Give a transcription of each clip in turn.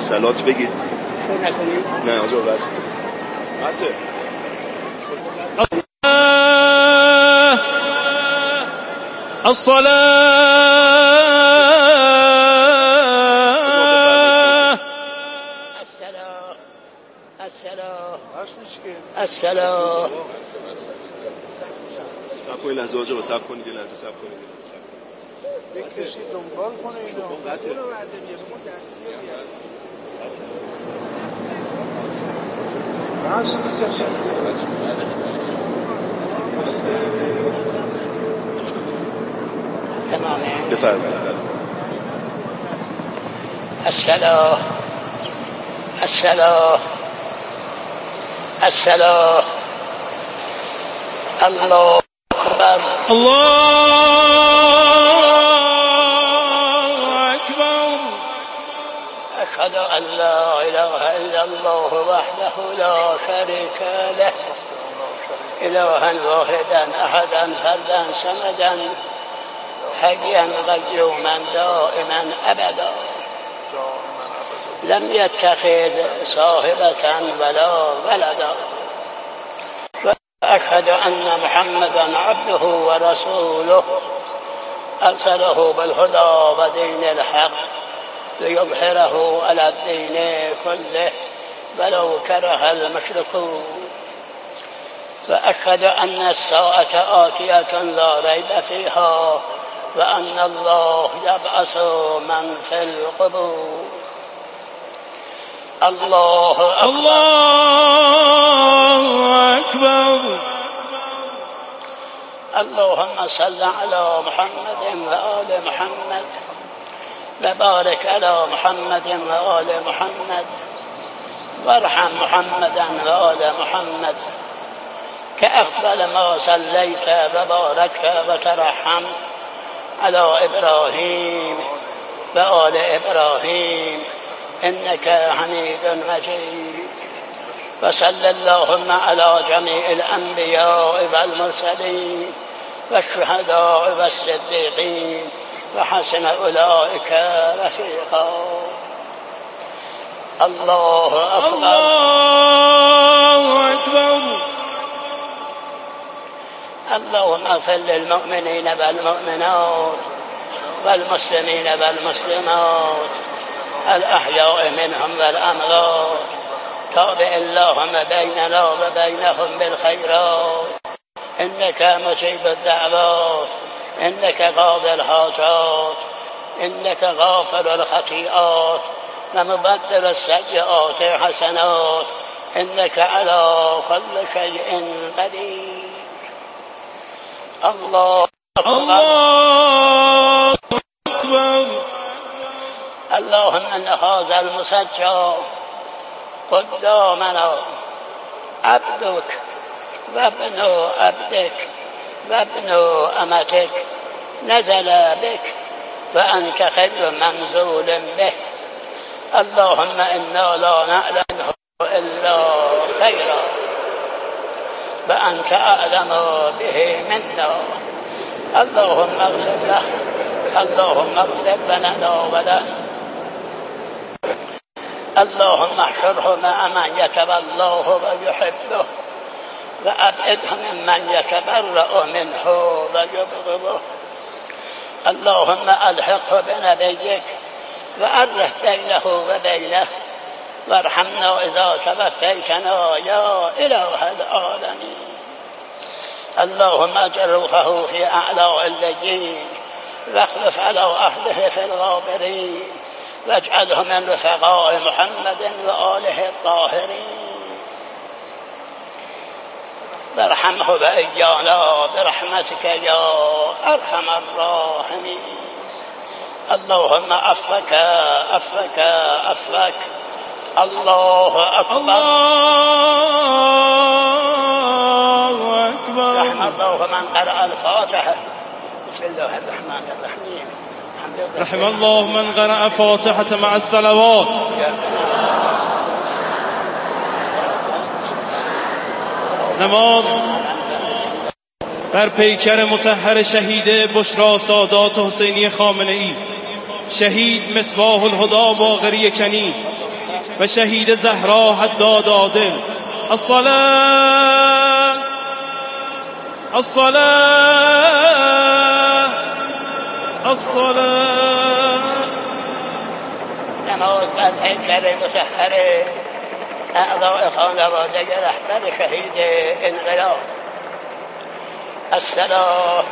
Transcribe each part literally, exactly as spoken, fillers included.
سلات بگید. نکنید نه آجا بس نیست. الصلاة السلام السلام السلام سب کنید لحظه آجا با سب کنید یه لحظه سب کنید یک کشی دنبال کنه اینو قطعه تمامه بفرمایید. السلام السلام السلام الله أكبر الله أكبر أشهد أن لا إله إلا الله وحده لا شريك له إلها واحدا أحدا فردا صمدا حيا قيوما دائما أبدا لم يتخذ صاحبة ولا ولدا وأشهد أن محمدا عبده ورسوله أرسله بالهدى ودين الحق ليظهره على الدين كله ولو كره المشركون وأشهد أن الساعة آتية لا ريب فيها وأن الله يبعث من في القبور الله أكبر الله أكبر اللهم صل على محمد وآل محمد وبارك على محمد وآل محمد وارحم محمدا وآل محمد كأفضل ما صليت وباركت وترحمت على إبراهيم وآل إبراهيم إنك حميد مجيد وصل اللهم على جميع الأنبياء والمرسلين والشهداء والصديقين وحسن أولئك رفيقا الله أكبر الله أكبر اللهم اغفر للمؤمنين والمؤمنات والمسلمين والمسلمات الأحياء منهم والأموات تابع اللهم بيننا وبينهم بالخيرات إنك مجيب الدعوات إنك قاضي الحاجات إنك غافر الخطيئات ومبدل السيئات حسنات إنك على كل شيء قدير الله أكبر الله أكبر اللهم أن هذا المسجى قدامنا عبدك وابن عبدك وابن أمتك نزل بك وأنت خير منزول به اللهم إنا لا نعلم إلا خيرا وأنت أعلم به منا اللهم اغفر له اللهم اغفر لنا وله اللهم احشره مع من يتولاه ويحبه وأبعده ممن يتبرأ منه ويبغضه اللهم ألحقه بنبيك وألف بينه وبينه وارحمنا إذا توفيتنا يا إله العالمين اللهم اجعل روحه في أعلى عليين واخلف على أهله في الغابرين واجعله من رفقاء محمد وآله الطاهرين وارحمه وإيانا برحمتك يا أرحم الراحمين اللهم عفوك عفوك عفوك الله أكبر الله أكبر رحم الله من قرأ الفاتحة بسم الله الرحمن الرحيم رحم الله من قرأ فاتحة مع الصلوات نماز بر پیکر مطهر شهید بشرا سادات حسینی خامنه‌ای شهید مصباح الهدی باقری کنی و شهید زهرا حداد عادل. الصلاة الصلاة الصلاة. نماز بر پیکر مطهر اعضای خانواده رهبر شهید انقلاب. الصلاة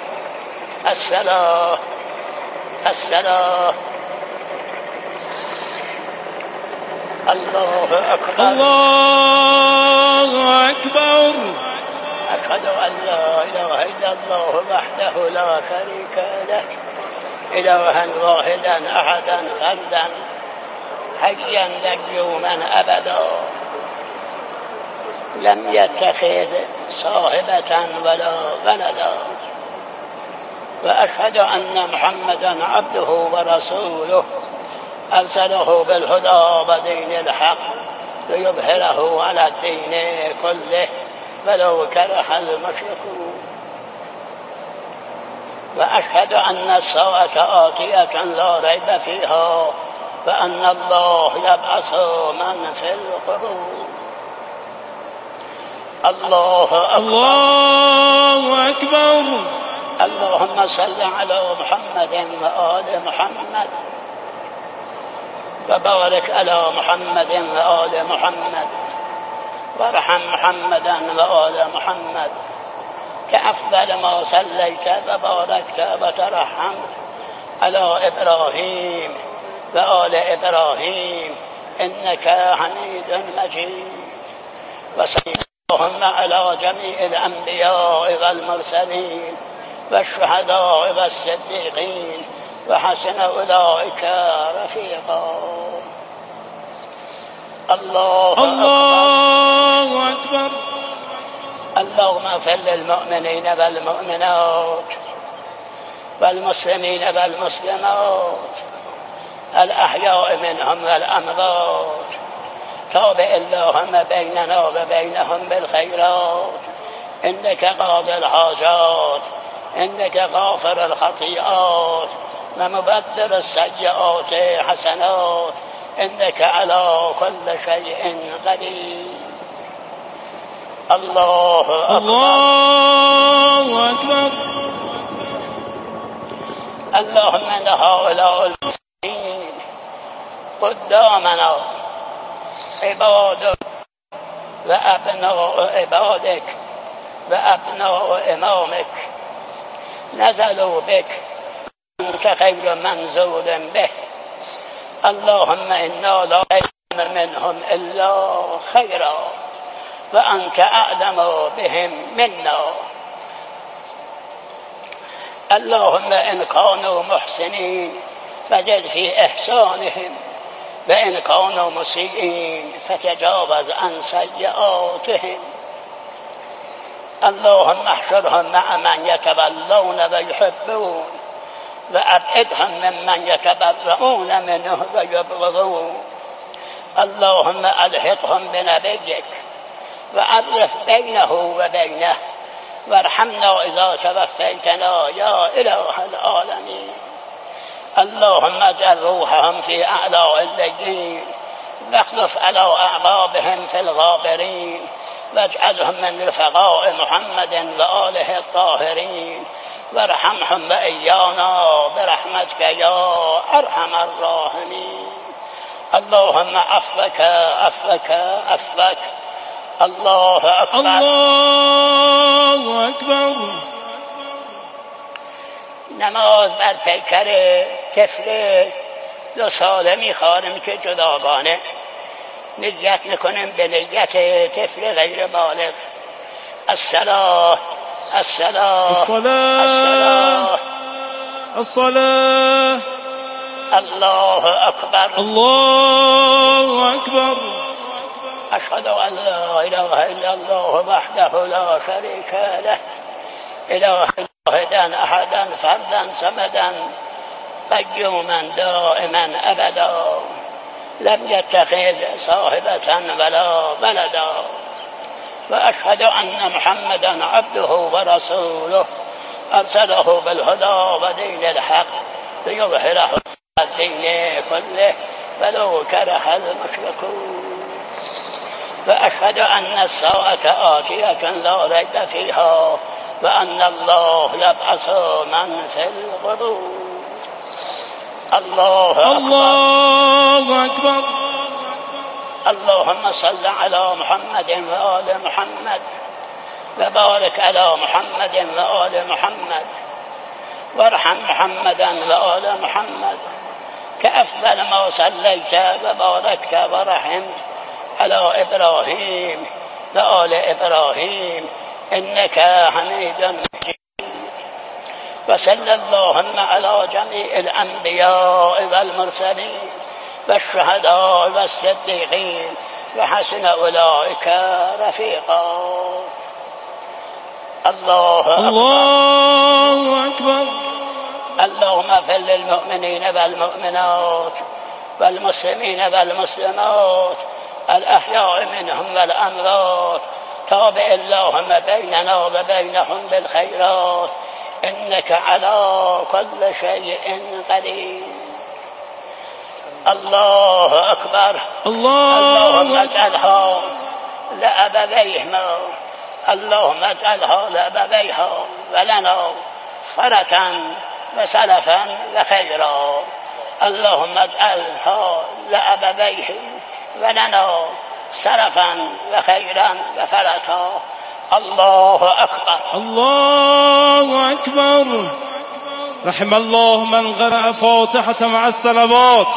الصلاة الصلاة. الله أكبر الله أكبر. أشهد أن لا إله إلا الله وحده لا شريك له إلها واحدا أحدا فردا حيا قيوما أبدا لم يتخذ صاحبة ولا ولدا وأشهد أن محمدا عبده ورسوله أرسله بالهدى ودين الحق ليظهره على الدين كله ولو كره المشركون. وأشهد أن الساعة آتية لا ريب فيها وأن الله يبعث من في القبور. الله أكبر الله أكبر. اللهم صل على محمد وآل محمد وبارك على محمد وآل محمد وارحم محمدا وآل محمد كأفضل ما صليت وباركت وترحمت على إبراهيم وآل إبراهيم إنك حميد مجيد. وصل اللهم على جميع الأنبياء والمرسلين والشهداء والصديقين وحسن أولئك رفيقا. الله أكبر الله أكبر. اللهم اغفر للمؤمنين والمؤمنات والمسلمين والمسلمات الأحياء منهم والأموات. تابع اللهم بيننا وبينهم بالخيرات إنك قاضي الحاجات إنك غافر الخطيئات ومبدل السيئات حسنات إنك على كل شيء قدير. الله أكبر الله أكبر. اللهم إن هؤلاء المسلمين قدامنا عبادك وأبناء عبادك وأبناء إمامك نزلوا بك أنت خير منزول به. اللهم إنا لا نعلم منهم إلا خيرا وأنت أعلم بهم منا. اللهم إن كانوا محسنين فزد في إحسانهم وإن كانوا مسيئين فتجاوز عن سيئاتهم. اللهم احشرهم مع من يتولون ويحبون وأبعدهم ممن يتبرؤون منه ويبغضون. اللهم ألحقهم بنبيك وعرف بينه وبينه وارحمنا إذا توفيتنا يا إله العالمين. اللهم اجعل روحهم في أعلى الليين واخلف على أعبابهم في الغابرين واجعلهم من رفقاء محمد وآله الطاهرين وارحمهم وإيانا برحمتك يا أرحم الراحمين. اللهم عفوك عفوك عفوك. الله أكبر الله أكبر. نماز بر پیکر طفل دو ساله می‌خوانیم که جداگانه نیت میکنیم به نیت طفل غیر بالغ. الصلاة الصلاة الصلاة الصلاة. الله أكبر الله أكبر. أشهد أن لا إله إلا الله وحده لا شريك له إله واحدا أحدا فردا صمدا قيوما دائما أبدا لم يتخذ صاحبة ولا ولدا. وأشهد أن محمدا عبده ورسوله أرسله بالهدى ودين الحق ليظهره على الدين كله ولو كره المشركون وأشهد أن الساعة آتية لا ريب فيها وأن الله يبعث من في القبور. الله أكبر. الله أكبر. اللهم صل على محمد وآل محمد وبارك على محمد وآل محمد وارحم محمدا وآل محمد كأفضل ما صليت وباركت ورحمت على إبراهيم وآل إبراهيم إنك حميد مجيد. وصلى اللهم على جميع الأنبياء والمرسلين والشهداء والصديقين وحسن أولئك رفيقا. الله أكبر. الله أكبر. اللهم اغفر للمؤمنين والمؤمنات والمسلمين والمسلمات الأحياء منهم والأموات. تابع اللهم بيننا وبينهم بالخيرات إنك على كل شيء قدير. الله أكبر. اللهم اجعلها لأبويهما اللهم اجعلها لأبويها ولنا فرة وسلفا وخيرا. اللهم اجعلها لأبويه ولنا سلفا وخيرا وفرتا. الله أكبر. الله أكبر. رحم الله من قرأ فاتحة مع الصلوات.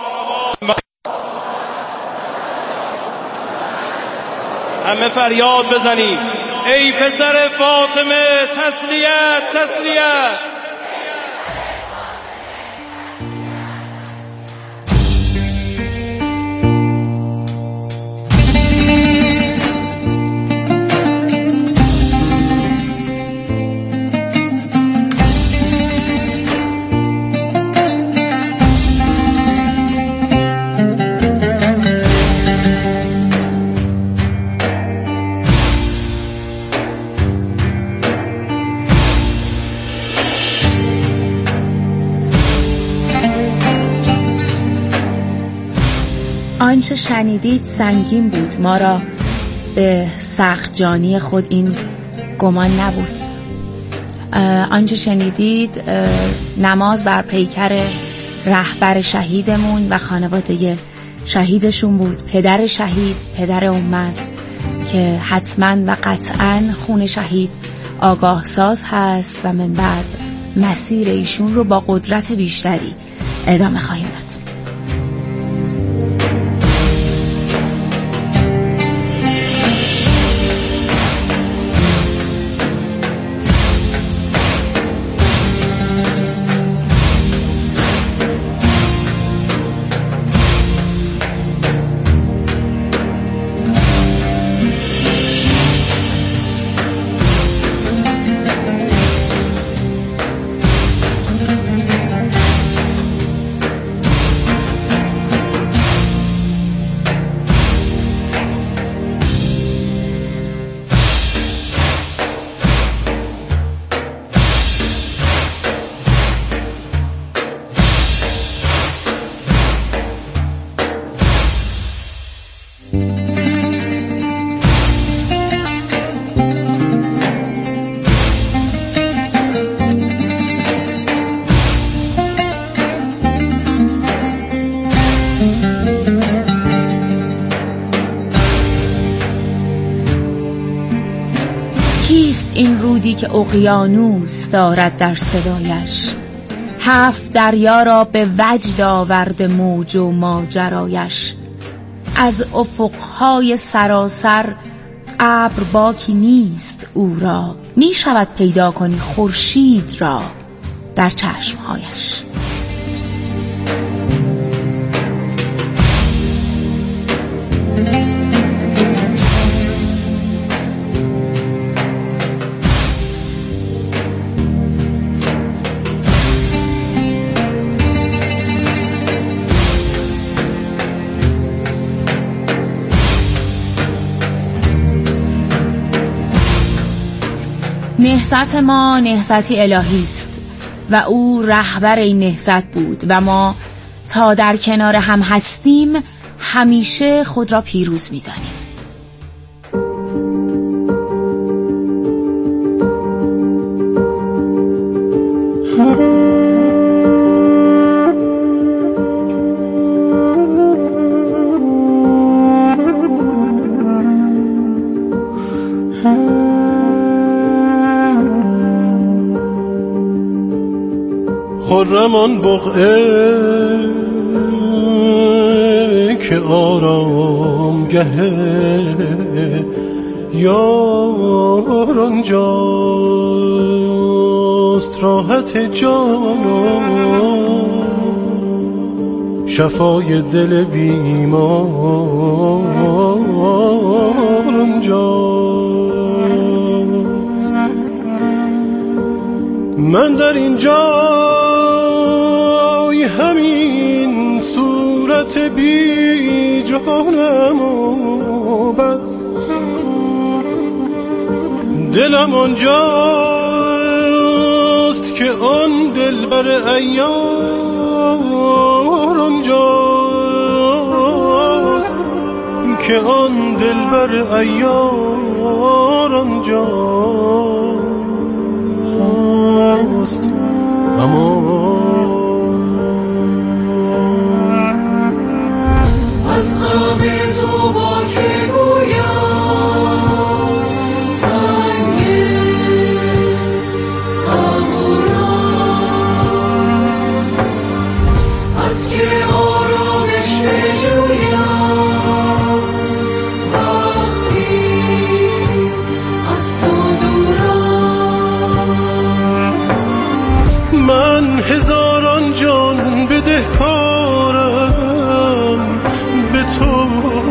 همه فریاد بزنید ای پسر فاطمه تسلیت تسلیت. آنچه شنیدید سنگین بود، ما را به سخت‌جانی خود این گمان نبود. آنچه شنیدید نماز بر پیکر رهبر شهیدمون و خانواده شهیدشون بود، پدر شهید، پدر امت که حتما و قطعا خون شهید آگاه ساز هست و من بعد مسیر ایشون رو با قدرت بیشتری ادامه خواهیم داد. این رودی که اقیانوس دارد در صدایش، هفت دریا را به وجد آورد موج و ماجرایش. از افقهای سراسر ابر باکی نیست او را، می شود پیدا کنی خورشید را در چشمهایش. نهضت ما نهضتی الهی است و او رهبر این نهضت بود و ما تا در کنار هم هستیم همیشه خود را پیروز می‌دانیم. خرمان بقعه که آرامگه یار آنجاست، راحت جان و شفای دل بیمار آنجاست. من در اینجا همین صورت بی جانم و بس، دلم آنجاست که آن دلبر عیار آنجاست، که آن دلبر عیار آنجاست. اما از غم تو با که گویم سنگ صبورم، از که آرامش بجویم وقتی از تو دورم. من هزاران جان بدهکارم به تو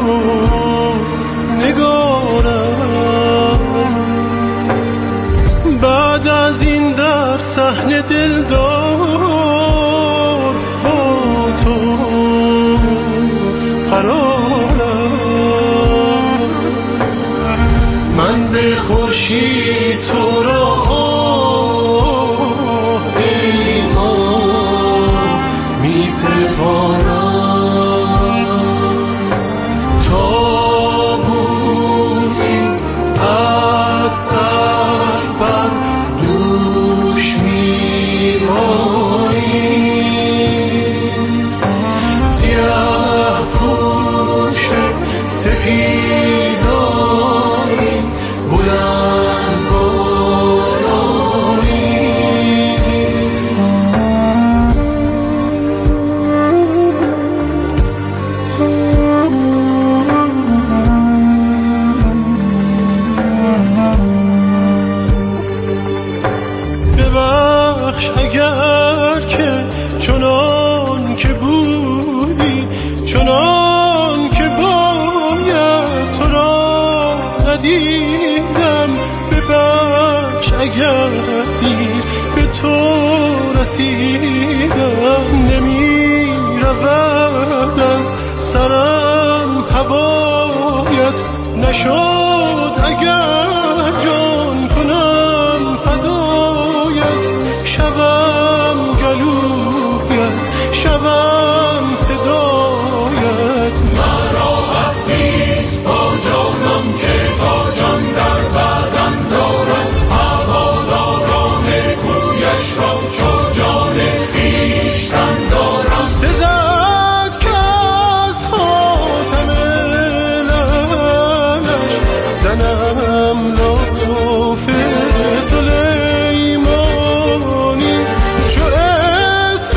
نگارم، بعد از این در صحنه دلدار با تو قرارم. من به خورشید تو را ایمان می سپارم، تابوتی از سر بر دوش می آیی، سیاه پوش سپیداری بلند بالایی. ببخش اگر که چنان که بودی چنان که باید تو را ندیدم، ببخش اگر دیر به تو رسیدم. نمی رود از سرم هوایت، نشد اگر جان کنم فدایت، شوم گلویت شوم صدایت. مرا وقتیست با جانم که تا جان در بدن دارد، هواداران کویش را چو جان خویشتن دارم. سزد که از خاتم لعلش زنم لاف سلیمانی، چو اسم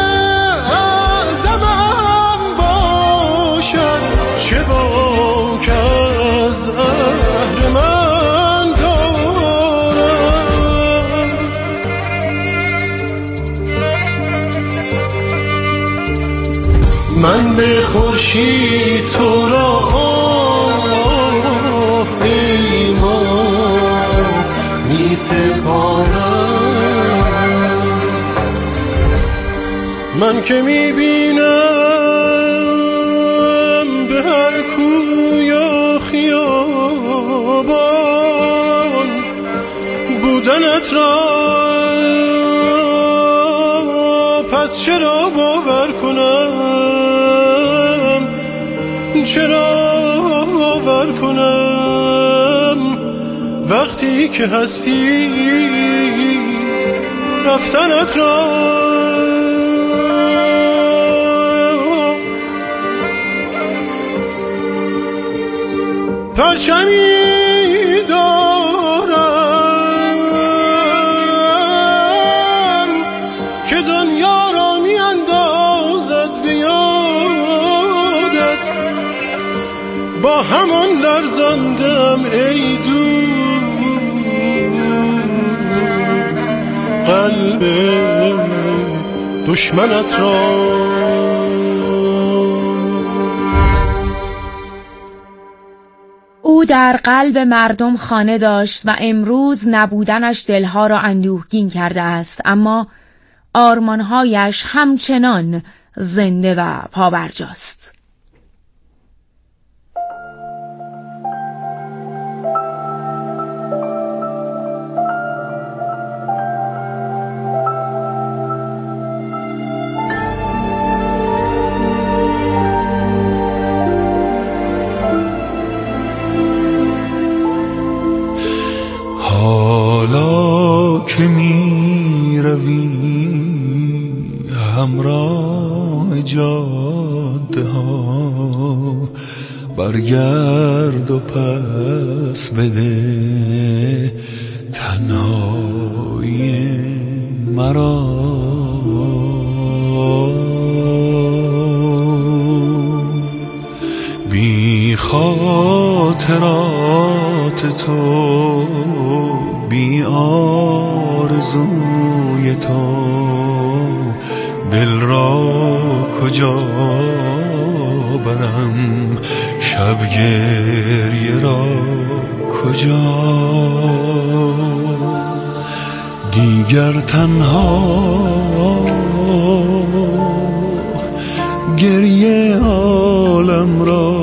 اعظمم باشد چه باک از اهرمن دارم. من به خورشید تو را ایمان می سپارم. من که می بینم به هر کوی و خیابان بودنت را پس چرا باور کنم، چرا باور کنم وقتی که هستی رفتنت را پرچمی دارم که دنیا را می اندازد به یادت، با همان لرزاندم ای دوست قلب دشمنت را. او در قلب مردم خانه داشت و امروز نبودنش دلها را اندوهگین کرده است، اما آرمانهایش همچنان زنده و پابرجاست. حالا که می روی همراه جاده ها، برگرد و پس بده تنهایی مرا. بی خاطرات تو، بی آرزوی تو، دل را کجا برم، شب گریه را کجا. دیگر تنها گریه عالم را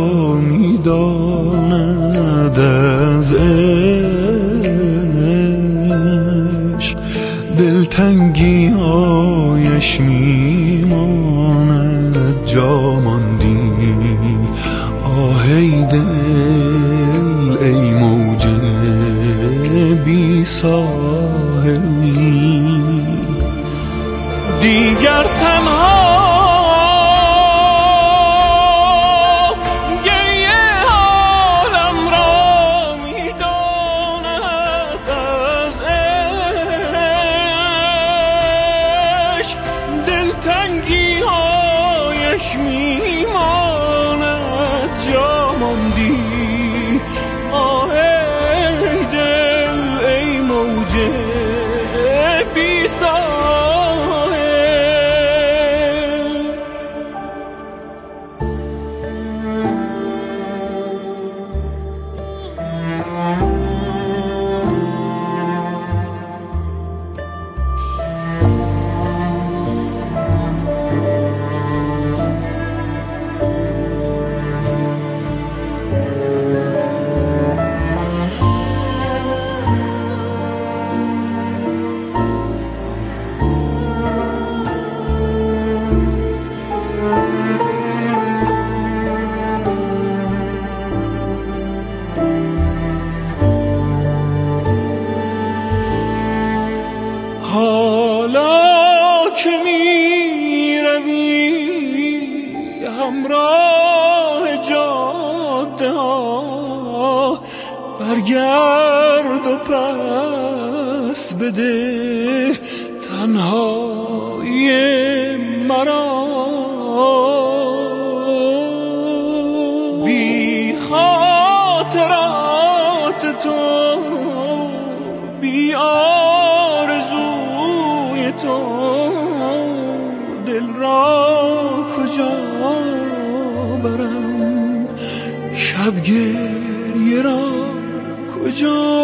میداند، از عشق دلتنگی هایش میماند. جا ماندی آهی دل ای موج بی ساحلی. دیگر تنها برگرد و پس بده تنهایی مرا. بی خاطرات تو، بی آرزوی تو، دل را کجا برم، شب گریه را کجا.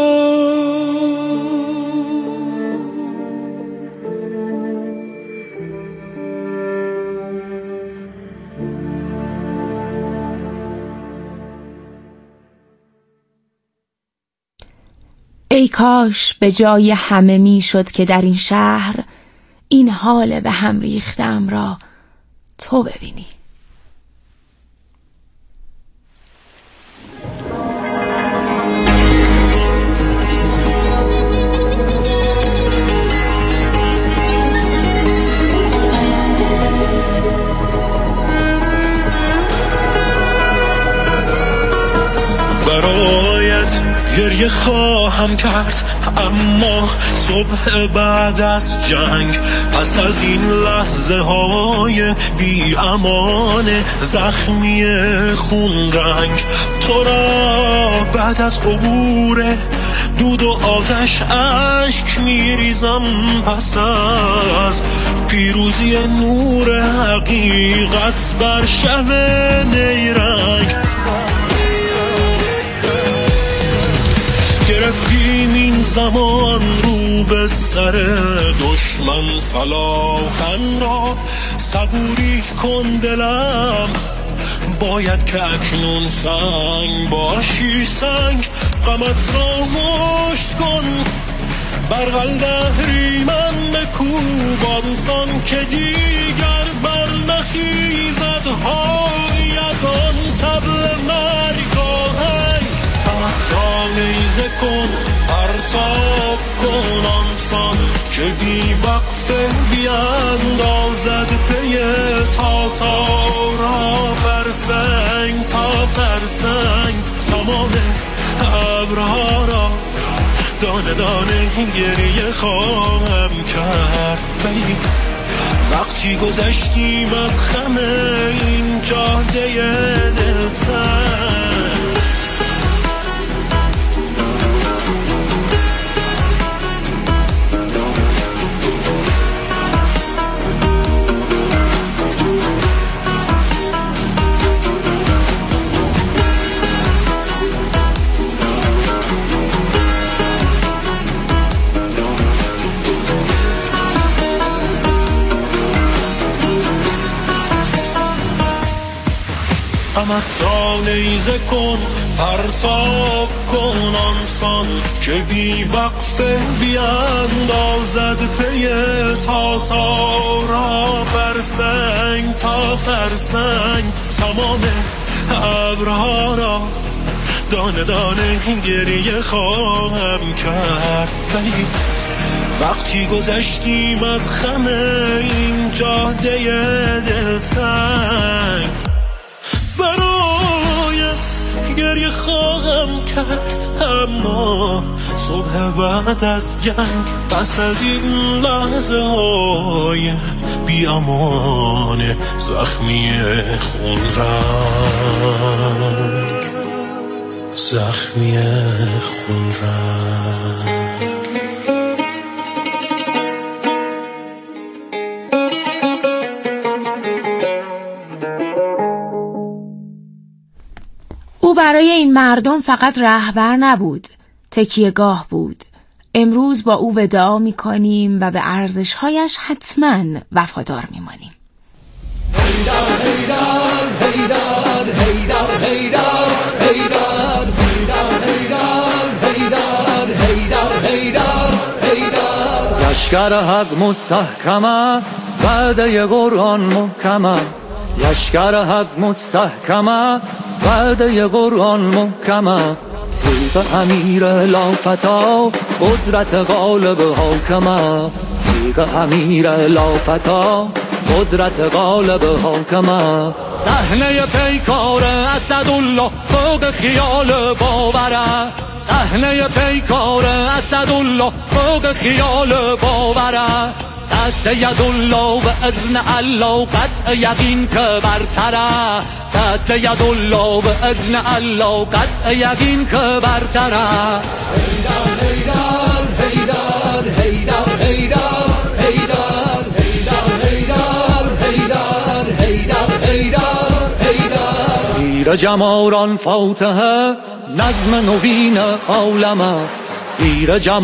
ای کاش به جای همه می شد که در این شهر این حال به هم ریختم را تو ببینی. برایت گریه خواهم کرد، اما صبح بعد از جنگ، پس از این لحظه های بی امان زخمی خون رنگ، تو را بعد از عبور دود و آتش اشک میریزم، پس از پیروزی نور حقیقت بر شب نیرنگ. گرفتیم این زمان رو به سر دشمن فلاخن را، صبوری کن دلم، باید که اکنون سنگ باشی سنگ، غمت را مشت کن بر قلدهری من بکوبانسان که دیگر بر نخیزد های از آن طبل مرگ آهنگ. غمت را نیزه کن پرتاب کن آنسان که بی وقفه بیاندازد پی تاتارا، فرسنگ تا فرسنگ تمام ابرها را دانه دانه گریه خواهم کرد، ولی وقتی گذشتیم از خم این جاده دلتنگ. غمت را نیزه کن پرتاب کن آنسان که بی وقفه بیاندازد پی تاتارا، فرسنگ تا فرسنگ تمام ابرها را دانه دانه گریه خواهم کرد، ولی وقتی گذشتیم از خم این جاده دلتنگ، برایت گریه خواهم کرد، اما صبح بعد از جنگ، پس از این لحظه های بی امان زخمی خون رنگ، زخمی خون رنگ. او برای این مردم فقط رهبر نبود، تکیهگاه بود. امروز با او وداع می‌کنیم و به ارزش‌هایش حتماً وفادار می‌مانیم. لشکر حق مستحکمه، وعده قرآن محکمه، لشکر حق مستحکمه، وعده قرآن محکمه، تیغ امیر لافتا قدرت غالب حاکمه، تیغ امیر لافتا قدرت غالب حاکمه. صحنه پیکار اسدالله فوق خیال باوره، صحنه پیکار اسدالله فوق خیال باوره، دست یدالله و اذن الله قطع یقین که برتره، دست یدالله و اذن الله قطع یقین که برتره. هیدر هیدر هیدر هیدر هیدر هیدر هیدر هیدر هیدر هیدر ایر جمالان فاتحه نظم نوین عالمه، ایر جمال